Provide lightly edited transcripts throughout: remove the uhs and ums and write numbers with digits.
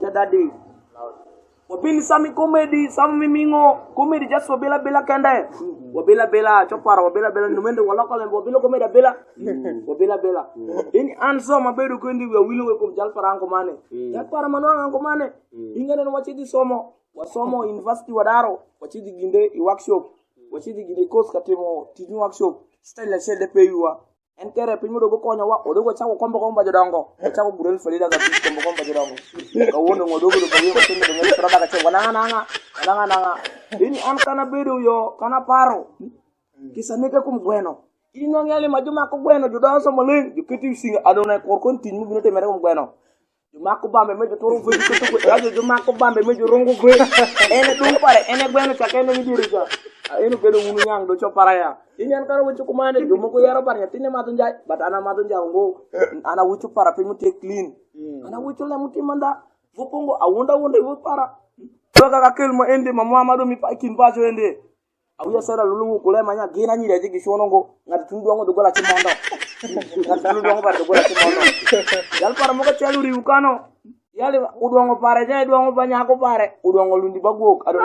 picture that day. Wabili sami comedy, sami mimingo, comedy just wabila bela kende. Wabila bela chopara, wabila bela numende walakale, wabila comedy bela. Wabila bela. Ini anso mabedu kundi we wilu we kum jalpara anko mane. Jalpara manuang anko mane. Ingane no wachidi somo, wasomo university wadaro, wachidi ginde I workshop, wachidi ginde course katemo teaching workshop. Style la shell de paywa. Enkere pinyo dogo konya wa odogo chawo komba jodongo chawo burel falida ga komba jodongo ka wono ngodogo do bawe ko tinde ngel trada ka chawo nanga ini an kana bedo yo kana paro kisaneka kum gweno ino ngeli majuma ko gweno judo so molen jukiti singa adona ko kon tin mu binote mere kum gweno juma ko bambe mejo toru fe ko yajo juma ko bambe mejo rongo gwe ene dum pare ene gweno chakene mi dirija eno bedo munu nyang do chopara ya ini an karo wuchu kumane jumo ko yaro parnya tinne matun jay but ana matun jango ana wuchu para pe muti clean ana wuchu la muti manda vupongo awunda vu para toka ka kelmo ende mama amado mi pakin bajo ende awuya sara lulu ko le manya gina nyi reje gishonongo ngati tundu ngo dogola chimondo ngati tundu ngo ba dogola chimondo yal para mo ko chelu ri ukano yale udongo pare je udongo banya ko pare udongo lundi bagok ado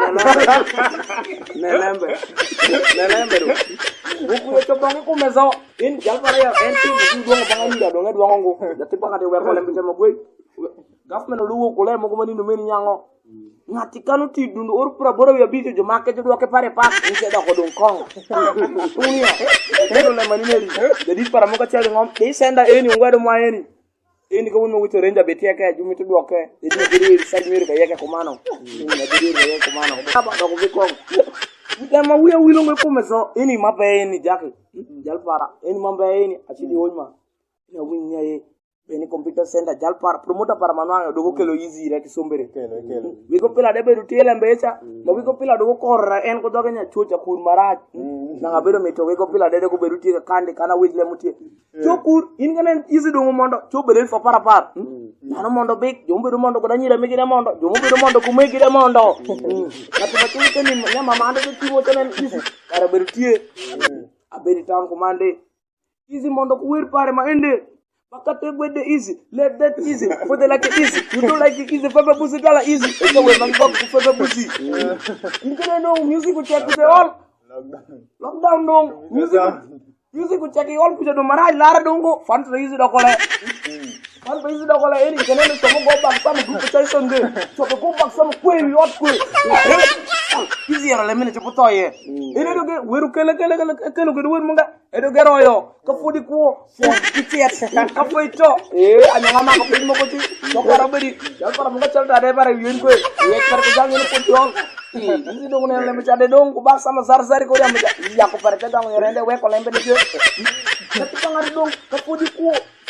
nelembe do buku to bangi ko mezo in jal pare ya enti udongo bangani da donga udongo ngo dati bangade wer ko lembe ma boy government lu ko le mo ko mani no meni nyango ngati kanu ti dundu or pura boro ya bijo jo make do ke pare pa ni se da ko don kong tunia ero le mani neri jadi para mo ko chele ngom de senda eni ngwado mo eni ini ko wono wuto renja betia ka jumi to doke idi biri sajmir ka yake komano na biri ka yake komano aba do ko biko ndema wiya wilo ngwe ko meso ini mabe ni jake jalpara ini mabe ini achidi wonma ina winya ye beni computer center jalpara promoter para manwa do ko kelo easy rek sombere kelo wi ko pila de be rutela mbecha mo wi ko pila do ko korra en ko doga nya chocha kur maraj na ngabero meto wi ko pila de ko be rutika kande kana wi le mutie chokur ingane easy do mondo chobere fo para par nano mondo big jombe do mondo ko danyira megire mondo jombe do mondo ko megire mondo ngati batuli teni nyama mande ko tiwo tenen easy para be rutie aberi town ko mande easy mondo ko wir pare ma ende Bakate with the easy, let that easy, for the like it easy. You don't like it easy, Pepper Pussy dollar easy. It's the way man got to Pepper Pussy. You don't know music will check with the all. Lockdown dong. Music will check it all. Put the Marai Lara dongo. Fun for easy docole. Fun for easy docole. Any can only some go back some group of Tyson day. So to go back some queen, you ought to. Easier a minute to put on here. Ini do get weru kele munga edo geroyo ka fudi ko kitiat ka foito anyanga ma ko pin mo ko ti to kara bari ya para munga chalta de bare yuen ko ye kar ko jang ni putol ini do ne le chade dong ko ba sama zar ko ya ko pare ta dang rende we ko lembe de je ka ti ngari dong ka fudi ko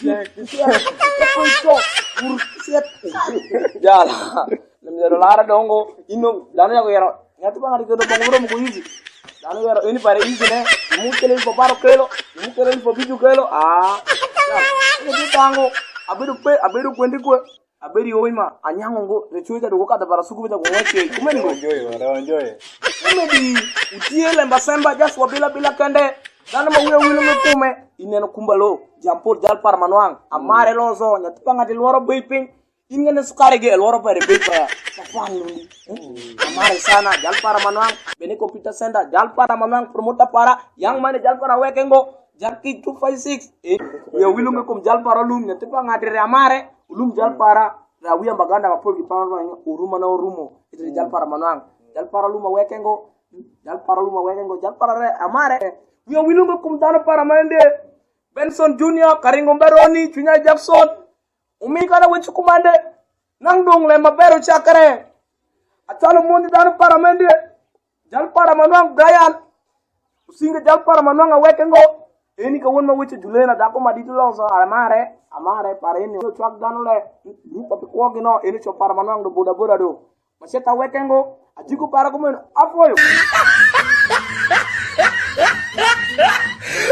ka foito bur set jala le lara dongo ino dana ko yero ngati ngari ko do bangoro mo ko yizi dano yero ini pare easy ne mu kele fo baro kelo mu kele fo biju kelo ini tango abedu kwendi ko abedi oima anyango ngo ne chuja do ka da bara suku bita ko wache kumeni ngo enjoy kumedi utiele mbasemba just wabila kande dana ma wiya wilo ngume ineno kumbalo jampur jal par manwang amare lozo nyati pangati loro beiping ingene sukare ge loro pare beipa Lundi. Amare sana jal para manwang beni computer center jal para manwang promoter para yang mana jal para wekengo jarki 256 ya wilunga kom jal para lum nyati pa ngadire amare lum jal para rawiya baganda mapol ki pano uruma na urumo itu jal para manwang jal para luma wekengo jal para re amare ya wilunga kom dano para mande Benson Junior Karingo Beroni Chunya Jackson umi kana wechu kumande nang dong le mabero chakare atalo mundi danu para mende jal para manwang Brian usinga jal para manwang wekengo eni ka won ma weche julena da ko madito lo so amare para eni so chak danu le grupo pe ko gino eni cho para manwang do boda do maseta wekengo ajiku para ko men afoyo